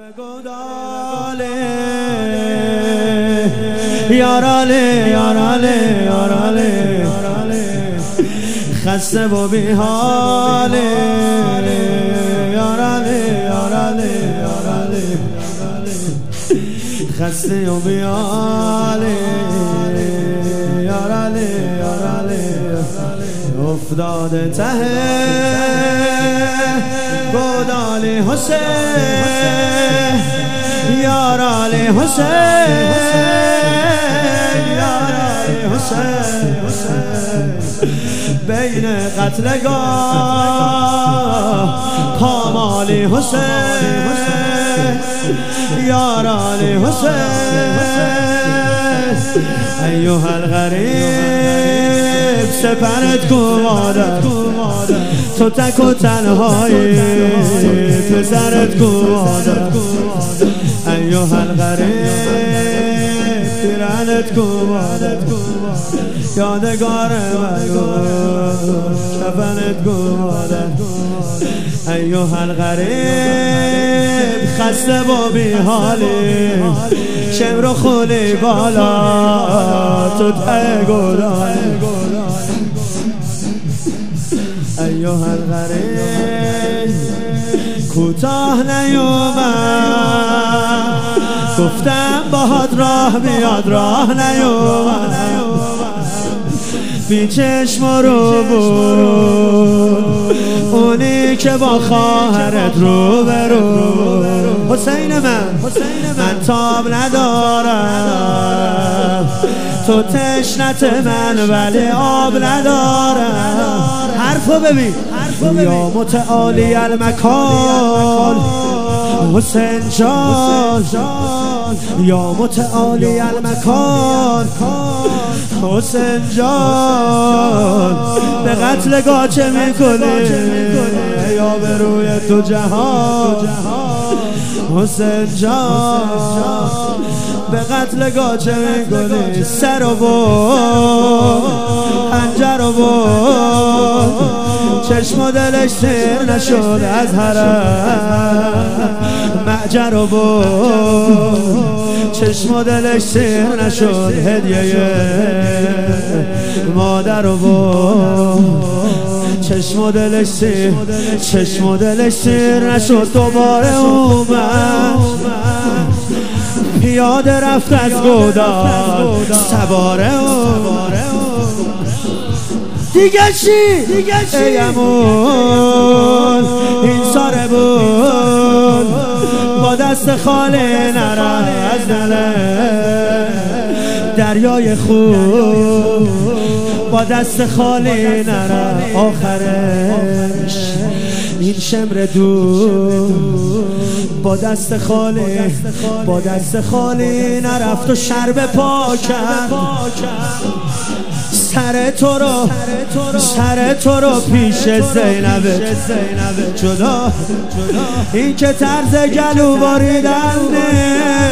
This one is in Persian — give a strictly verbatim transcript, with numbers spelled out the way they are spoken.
گوداله یاراله یاراله یاراله خسته و بیحاله یاراله یاراله یاراله خسته و بیحاله یاراله یاراله افتاده ته گوداله حسین یاراله حسین یاراله حسین بین قتلگاه پامالی حسین یاراله حسین ایوه الغریب سپرت کو مادر تو تک و تنهایی پسرت کو مادر ایوه الغریب پیرنت کو مادر یادگار منو کفنت کو مادر ایوه الغریب خسته و بیحالی شمر و خولی بالا تو ته گوداله ایوه الغریب کوتاه نیومد گفتم باهات راه بیاد راه نیومد بی چشم رو بود اونی که با خواهرت رو برو حسین من من تاب ندارم تو تشنت من ولی آب ندارم حرفو ببین یا متعالی المکان حسین جان یا متعالی المکان حسین جان به قتل گاه چه میکنی یا به روی تو جهان حسین جان به قتل گاه چه میکنی سر و بود پنجر و بود چشم و دلش سیر نشد از حرم معجر و بود چشم و دلش سیر نشد هدیه مادر و بود چشم و دلش سیر چشم و دلش سیر نشد دوباره اومد پیاده رفت از گودال سواره اومد دیگه چی؟ دیگه چی؟ ایمون این ساره بود با دست خاله نرم از دله دریای خوب با دست خاله نرم آخرش این شمر دو با دست خاله با دست خاله نرفت و شرب پا کرد سر تو رو سر تو رو پیش زینبه جدا این که طرز گلو باریدنه